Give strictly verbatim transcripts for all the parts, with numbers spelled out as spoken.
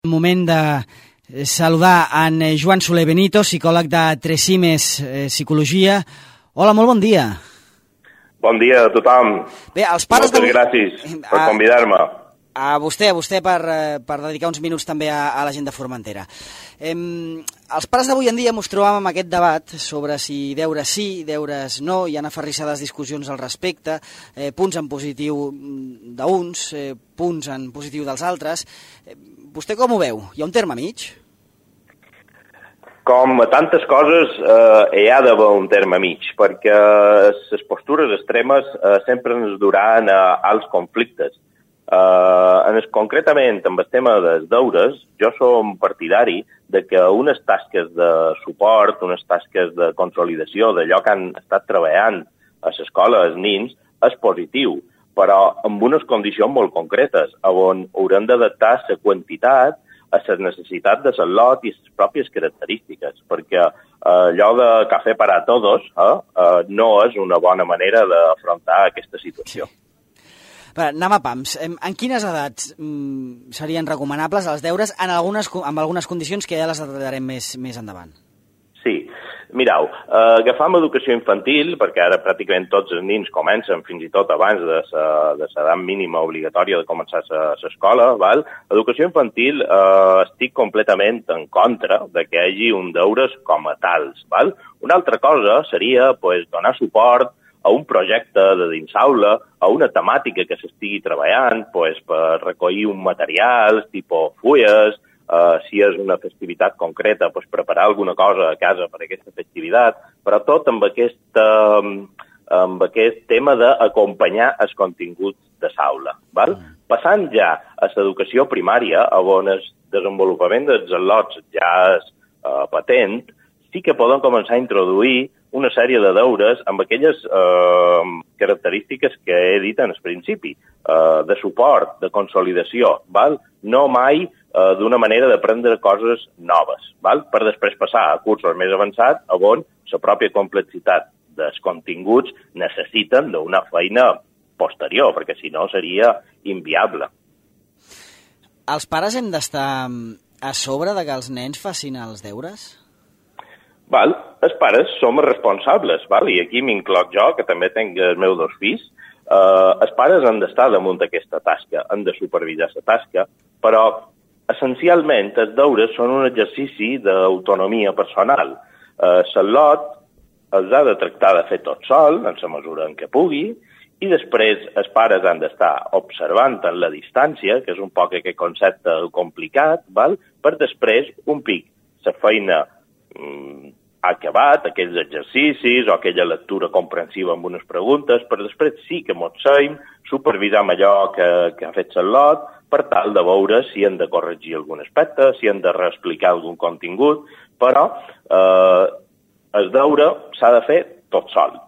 Moment de saludar en Joan Soler Benito, psicòleg de Tresimes eh, Psicologia. Hola, molt bon dia. Bon dia a tothom. Bé, els pares Moltes de... gràcies per a... convidar-me. A vostè, a vostè per, per dedicar uns minuts també a, a la gent de Formentera. Eh, els pares d'avui en dia mos trobàvem amb aquest debat sobre si deures sí, deures no, hi ha aferrissades discussions al respecte, eh, punts en positiu d'uns, eh, punts en positiu dels altres. Eh, vostè com ho veu? Hi ha un terme mig? Com a tantes coses, eh, hi ha d'haver un terme mig, perquè les postures extremes eh, sempre ens duran a alts conflictes. Uh, en es, concretament, amb el tema dels deures, jo som partidari de que unes tasques de suport, unes tasques de consolidació d'allò que han estat treballant a l'escola, els nins, és positiu, però amb unes condicions molt concretes, on haurem d'adaptar la quantitat a les necessitats de l'ot i les pròpies característiques, perquè uh, allò de cafè para todos eh, uh, no és una bona manera d'afrontar aquesta situació. Sí. Anem a pams. En quines edats mm, serien recomanables els deures en algunes, amb algunes condicions que ja les detallarem més, més endavant? Sí. Mireu, eh, agafam educació infantil, perquè ara pràcticament tots els nins comencen, fins i tot abans de l'edat mínima obligatòria de començar l'escola. Educació infantil eh, estic completament en contra de que hi hagi un deures com a tals. Val? Una altra cosa seria pues, donar suport a un projecte de dins aula, a una temàtica que s'estigui treballant, pues, per recollir un material, tipus fulles, eh, si és una festivitat concreta, pues, preparar alguna cosa a casa per a aquesta festivitat, però tot amb, aquesta, amb aquest tema d'acompanyar els continguts de l'aula. Mm. Passant ja a l'educació primària, on el desenvolupament dels al·lots ja és eh, patent, sí que poden començar a introduir una sèrie de deures amb aquelles eh, característiques que he dit en el principi, eh, de suport, de consolidació, val? No mai eh, d'una manera d'aprendre coses noves, val? Per després passar a cursos més avançats on la pròpia complexitat dels continguts necessiten d'una feina posterior, perquè si no seria inviable. Els pares hem d'estar a sobre de que els nens facin els deures? Val, els pares som responsables, val? I aquí m'incloc jo, que també tinc els meus dos fills. Eh, els pares han d'estar damunt d'aquesta tasca, han de supervisar la tasca, però essencialment els deures són un exercici d'autonomia personal. Eh, L'al·lot els ha de tractar de fer tot sol, en la mesura en què pugui, i després els pares han d'estar observant en la distància, que és un poc aquest concepte complicat, val? Per després, un pic, la feina mm, ha acabat, aquells exercicis o aquella lectura comprensiva amb unes preguntes, però després sí que mos seim, supervisam allò que, que ha fet l'al·lot, per tal de veure si hem de corregir algun aspecte, si hem de reexplicar algun contingut, però eh, el deure s'ha de fer tot sol.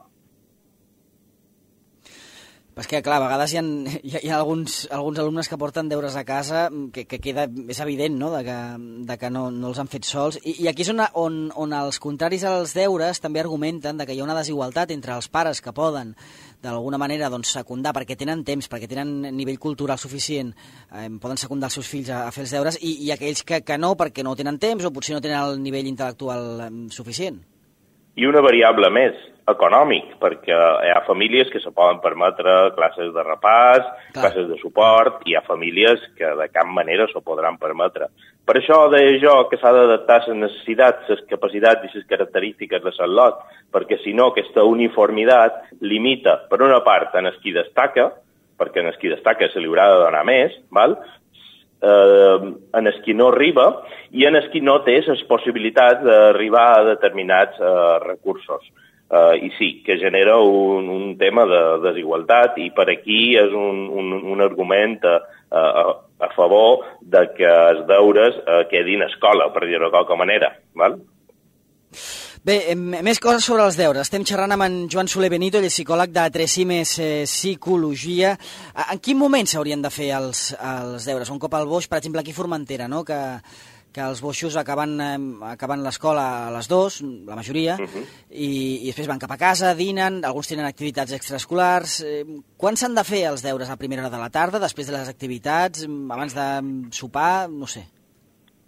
És que, clar, a vegades hi ha, hi ha, hi ha alguns, alguns alumnes que porten deures a casa que, que queda, és evident, no?, de que, de que no, no els han fet sols. I, i aquí és on, on, on els contraris als deures també argumenten de que hi ha una desigualtat entre els pares que poden, d'alguna manera, doncs, secundar, perquè tenen temps, perquè tenen nivell cultural suficient, eh, poden secundar els seus fills a, a fer els deures, i, i aquells que, que no, perquè no tenen temps o potser no tenen el nivell intel·lectual eh, suficient. I una variable més, econòmic, perquè hi ha famílies que se poden permetre classes de repàs, Clar. classes de suport, i hi ha famílies que de cap manera s'ho podran permetre. Per això deia jo que s'ha d'adaptar les necessitats, les capacitats i les característiques de l'al·lot, perquè si no aquesta uniformitat limita, per una part, en el qui destaca, perquè en el qui destaca se li haurà de donar més, val? Eh, en el qui no arriba i en el qui no té les possibilitats d'arribar a determinats eh, recursos. Uh, I sí, que genera un, un tema de desigualtat i per aquí és un, un, un argument a, a, a favor de que els deures uh, quedin a escola, per dir-ho de qualque manera. Val? Bé, més coses sobre els deures. Estem xerrant amb en Joan Soler Benito, ell és psicòleg de Tresimes eh, Psicologia. En quin moment s'haurien de fer els, els deures? Un cop al boix, per exemple, aquí a Formentera, no?, que... que els boixos acaben, eh, acaben l'escola a les dues, la majoria, uh -huh. i, i després van cap a casa, dinen, alguns tenen activitats extraescolars. Eh, quan s'han de fer els deures? A primera hora de la tarda, després de les activitats, abans de sopar, no sé.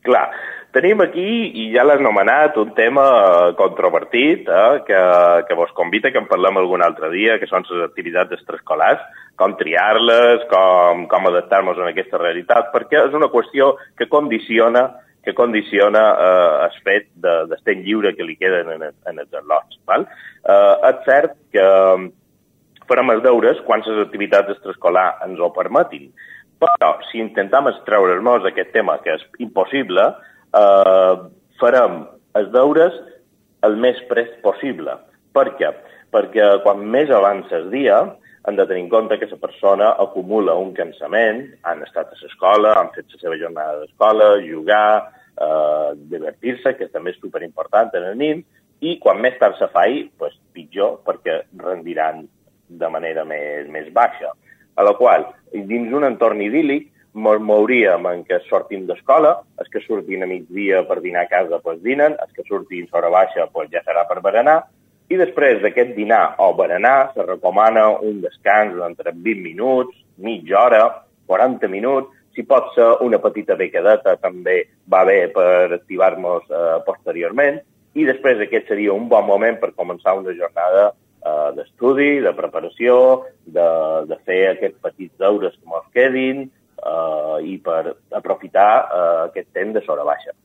Clar, tenim aquí, i ja l'has anomenat, un tema controvertit, eh, que, que vos convita que en parlem algun altre dia, que són les activitats extraescolars, com triar-les, com, com adaptar-nos a aquesta realitat, perquè és una qüestió que condiciona que condiciona eh, el fet de, del temps lliure que li queden en, en els al·lots. Val? Eh, és cert que farem els deures quan les activitats extraescolars ens ho permetin, però si intentem extreure'ns d'aquest tema, que és impossible, eh, farem els deures el més prest possible. Per què? Perquè quan més avança el dia, hem de tenir en compte que la persona acumula un cansament, han estat a l'escola, han fet la seva jornada d'escola, jugar, eh, divertir-se, que també és superimportant en els nins, i quan més tard se faci, pues, pitjor, perquè rendiran de manera més, més baixa. A la qual, dins un entorn idíl·lic, mouríem en què sortim d'escola, els que surtin a migdia per dinar a casa, pues, dinen, els que surtin a hora baixa, pues, ja serà per berenar, i després d'aquest dinar o berenar se recomana un descans d'entre vint minuts, mitja hora, quaranta minuts, si pot ser una petita becadeta també va bé per activar-nos eh, posteriorment, i després aquest seria un bon moment per començar una jornada eh, d'estudi, de preparació, de, de fer aquests petits deures que ens quedin eh, i per aprofitar eh, aquest temps de l'hora baixa.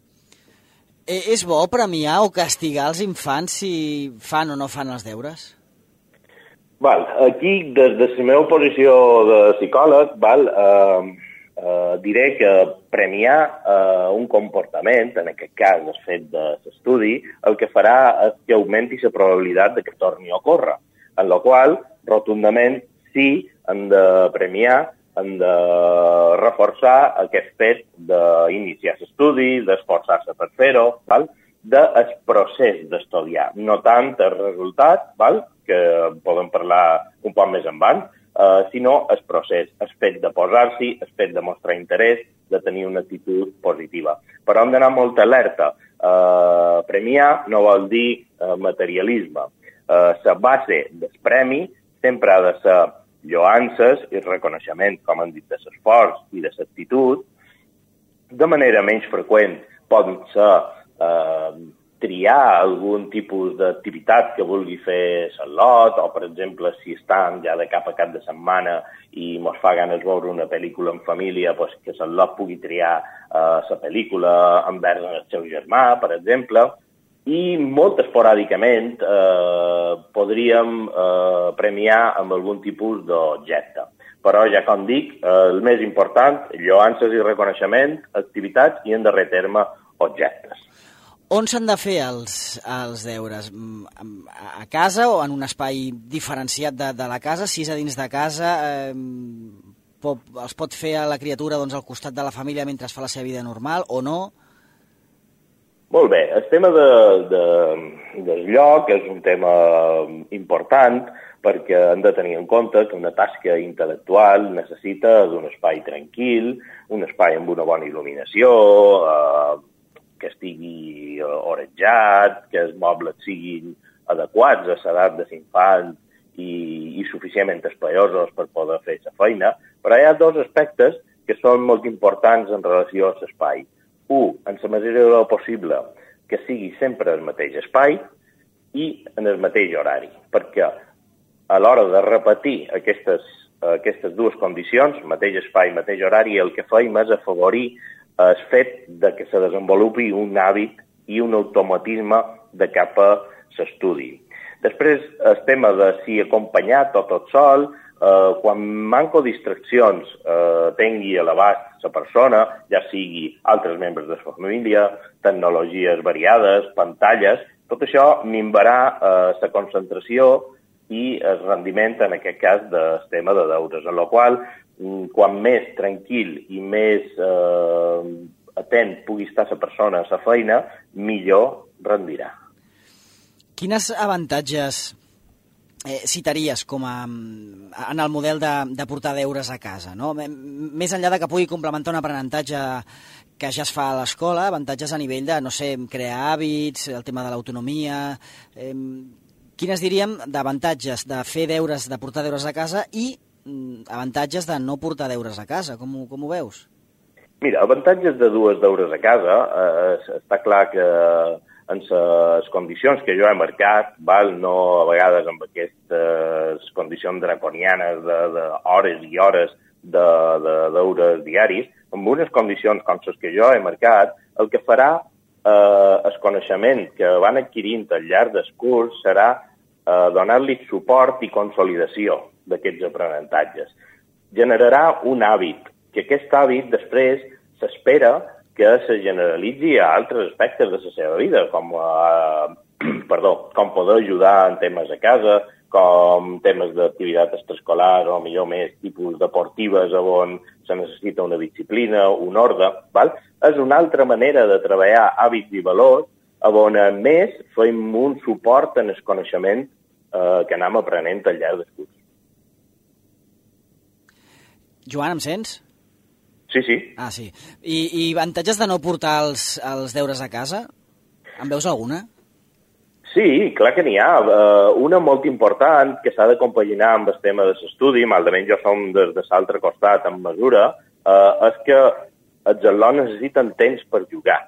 És bo premiar o castigar els infants si fan o no fan els deures? Val, aquí, des de la meva posició de psicòleg, val, eh, eh, diré que premiar eh, un comportament, en aquest cas el fet de l'estudi, el que farà és que augmenti la probabilitat de que torni a ocórrer, en la qual, rotundament, sí, hem de premiar, hem de reforçar aquest fet d'iniciar l'estudi, d'esforçar-se per fer-ho, del procés d'estudiar, no tant el resultat, val? Que podem parlar un poc més endavant, eh, sinó el procés, el fet de posar-s'hi, el fet de mostrar interès, de tenir una actitud positiva. Però hem d'anar molt alerta. Eh, premiar no vol dir eh, materialisme. La eh, base del premi sempre ha de ser lloances i reconeixement, com hem dit, de l'esforç i de l'actitud. De manera menys freqüent poden ser eh, triar algun tipus d'activitat que vulgui fer l'al·lot, o, per exemple, si estan ja de cap a cap de setmana i mos fa ganes veure una pel·lícula en família, doncs que l'al·lot pugui triar la eh, pel·lícula envers el seu germà, per exemple. I molt esporàdicament eh, podríem eh, premiar amb algun tipus d'objecte. Però, ja com dic, eh, el més important, lloances i reconeixement, activitats i, en darrer terme, objectes. On s'han de fer els, els deures? A casa o en un espai diferenciat de, de la casa? Si és a dins de casa, eh, pot, els pot fer a la criatura doncs, al costat de la família mentre fa la seva vida normal o no? Molt bé, el tema de, de, del lloc és un tema important perquè hem de tenir en compte que una tasca intel·lectual necessita d'un espai tranquil, un espai amb una bona il·luminació, eh, que estigui orejat, que els mobles siguin adequats a l'edat de l'infant i, i suficientment espaiosos per poder fer la feina, però hi ha dos aspectes que són molt importants en relació a l'espai. Un, en la mesura del possible, que sigui sempre el mateix espai i en el mateix horari, perquè a l'hora de repetir aquestes, aquestes dues condicions, mateix espai, mateix horari, el que fem és afavorir el fet de que se desenvolupi un hàbit i un automatisme de cap a l'estudi. Després, el tema de si acompanyat o tot sol, eh, quan manco distraccions eh, tingui a l'abast la persona, ja sigui altres membres de la família, tecnologies variades, pantalles, tot això minvarà eh, la concentració i el rendiment, en aquest cas, del tema de deures, en la qual quan més tranquil i més eh, atent pugui estar la persona a la feina, millor rendirà. Quines avantatges eh, citaries com a, en el model de, de portar deures a casa? No? Més enllà de que pugui complementar un aprenentatge que ja es fa a l'escola, avantatges a nivell de, no sé, crear hàbits, el tema de l'autonomia... Eh, quines diríem d'avantatges de fer deures, de portar deures a casa i avantatges de no portar deures a casa, com ho, com ho veus? Mira, avantatges de dues deures a casa, eh, està clar que en les condicions que jo he marcat, val, no a vegades amb aquestes condicions draconianes d'hores i hores de, de deures diaris, amb unes condicions com les que jo he marcat, el que farà eh, el coneixement que van adquirint al llarg del curs serà eh, donar-li suport i consolidació d'aquests aprenentatges. Generarà un hàbit, que aquest hàbit després s'espera que se generalitzi a altres aspectes de la seva vida, com, eh, perdó, com poder ajudar en temes a casa, com temes d'activitat extraescolar o millor més tipus deportives on se necessita una disciplina, un ordre, val? És una altra manera de treballar hàbits i valors on a més fem un suport en el coneixement eh, que anem aprenent al llarg del curs. Joan, em sents? Sí, sí. Ah, sí. I, i avantatges de no portar els, els deures a casa? En veus alguna? Sí, clar que n'hi ha. Uh, una molt important que s'ha de compaginar amb el tema de l'estudi, malament jo som des de l'altre costat en mesura, uh, és que els alumnes necessiten temps per jugar,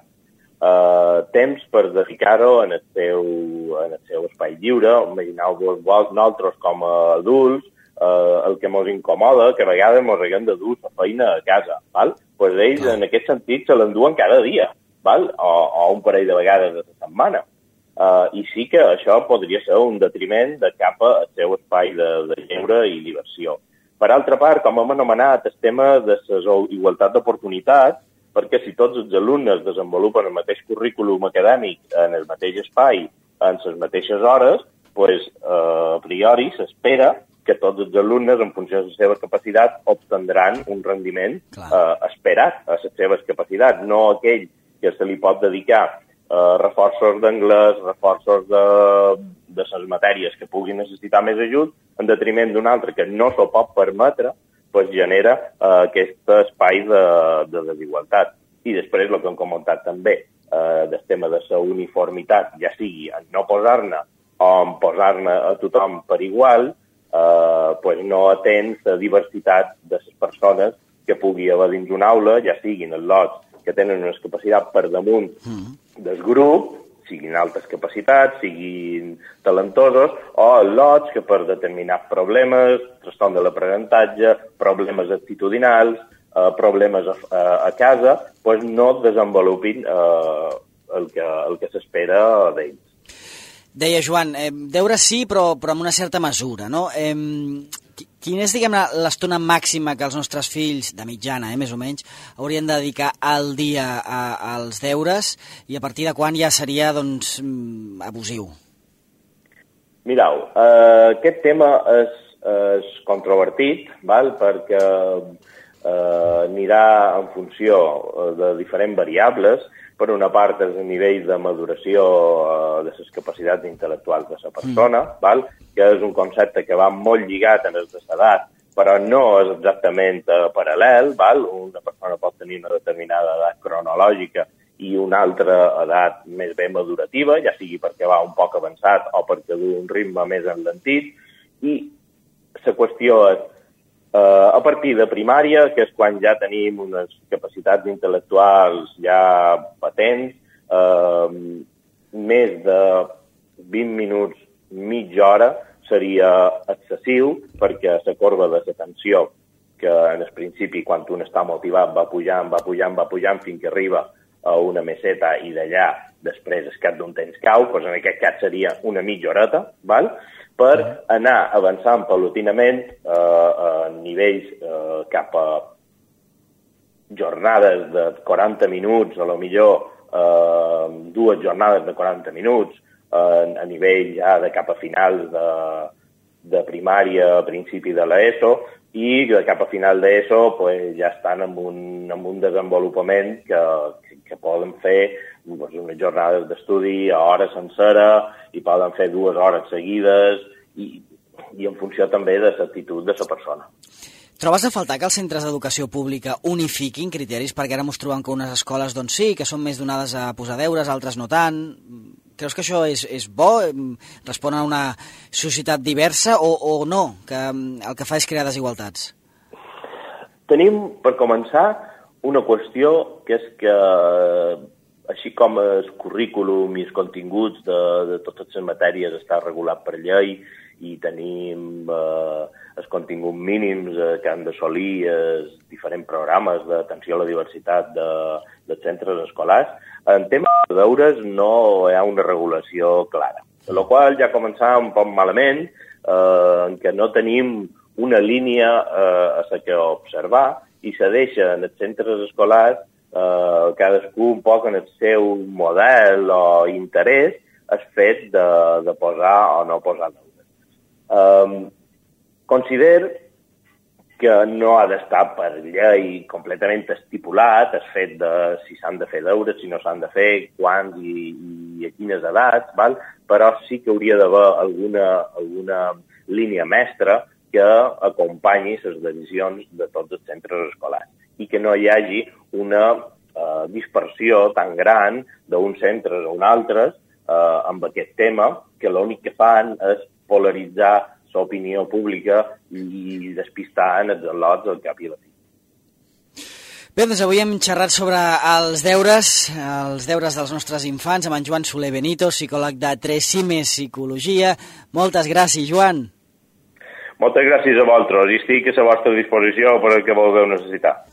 uh, temps per dedicar-ho en, el seu, en el seu espai lliure. Imagineu-vos nosaltres com a adults, Uh, el que ens incomoda, que a vegades ens haguem de dur la feina a casa, val? Pues ells, ah. en aquest sentit, se l'enduen cada dia, val? O, o un parell de vegades a la setmana. Uh, I sí que això podria ser un detriment de cap al seu espai de, de lleure i diversió. Per altra part, com hem anomenat, el tema de la igualtat d'oportunitats, perquè si tots els alumnes desenvolupen el mateix currículum acadèmic en el mateix espai, en les mateixes hores, pues, uh, a priori s'espera que tots els alumnes, en funció de les seves capacitats, obtindran un rendiment eh, esperat a les seves capacitats, no aquell que se li pot dedicar eh, reforços d'anglès, reforços de, de les matèries que puguin necessitar més ajut, en detriment d'un altre que no s'ho pot permetre, pues genera eh, aquest espai de, de desigualtat. I després, el que hem comentat també, eh, del tema de la uniformitat, ja sigui en no posar-ne o en posar-ne a tothom per igual, Uh, pues no atens la diversitat de les persones que pugui haver dins una aula, ja siguin els lots que tenen una capacitat per damunt del grup, siguin altes capacitats, siguin talentosos, o els lots que per determinats problemes, trastorn de l'aprenentatge, problemes actitudinals, uh, problemes a, a, a casa, pues no desenvolupin uh, el que, el que s'espera d'ells. Deia Joan, eh, deures sí, però, però amb una certa mesura, no? Eh, quina és, diguem-ne, l'estona màxima que els nostres fills, de mitjana, eh, més o menys, haurien de dedicar al dia a, als deures i a partir de quan ja seria, doncs, abusiu? Mireu, eh, aquest tema és, és controvertit, val? Perquè eh, anirà en funció de diferents variables. Per una part, és el nivell de maduració eh, de les capacitats intel·lectuals de la persona, mm. val? Que és un concepte que va molt lligat en els de l'edat, però no és exactament eh, paral·lel. Val? Una persona pot tenir una determinada edat cronològica i una altra edat més ben madurativa, ja sigui perquè va un poc avançat o perquè du un ritme més enlentit. I la qüestió és, Uh, a partir de primària, que és quan ja tenim unes capacitats intel·lectuals ja patents, uh, més de vint minuts, mitja hora, seria excessiu perquè la corba de l'atenció, que en el principi, quan un està motivat, va pujant, va pujant, va pujant, fins que arriba a una meseta i d'allà, després, al cap d'un temps cau, doncs en aquest cas seria una mitja horeta, val? Per anar avançant paulatinament eh, a nivells eh, cap a jornades de quaranta minuts, a lo millor eh, dues jornades de quaranta minuts, eh, a nivell ja de cap a finals de, de primària, a principi de l'ESO, i de cap a final d'ESO pues, ja estan en un, en un desenvolupament que, que, que poden fer pues, unes jornades d'estudi a hores sencera i poden fer dues hores seguides i, i en funció també de l'actitud de la persona. Trobes a faltar que els centres d'educació pública unifiquin criteris? Perquè ara ens trobem que unes escoles doncs sí, que són més donades a posar deures, altres no tant. Creus que això és, és bo? Respon a una societat diversa o, o no? Que el que fa és crear desigualtats? Tenim, per començar, una qüestió que és que, així com el currículum i els continguts de, de totes les matèries està regulat per llei i tenim eh, els continguts mínims eh, que han d'assolir els diferents programes d'atenció a la diversitat de, dels centres escolars, en temes de deures no hi ha una regulació clara. Per la qual ja començava un poc malament, eh, en què no tenim una línia eh, a la que observar i se deixa en els centres escolars eh, cadascú un poc en el seu model o interès el fet de, de posar o no posar deures. Um, considero que no ha d'estar per llei completament estipulat el fet de si s'han de fer deures, si no s'han de fer, quants i, i a quines edats, val? Però sí que hauria d'haver alguna, alguna línia mestra que acompanyi les decisions de tots els centres escolars i que no hi hagi una eh, dispersió tan gran d'uns centres a uns altres eh, amb aquest tema, que l'únic que fan és polaritzar l'opinió pública i despistar en els al·lots al cap i a la fi. Bé, doncs avui hem xerrat sobre els deures, els deures dels nostres infants, amb en Joan Soler Benito, psicòleg de Tresime Psicologia. Moltes gràcies, Joan. Moltes gràcies a vosaltres i estic a la vostra disposició per el que vulgueu necessitar.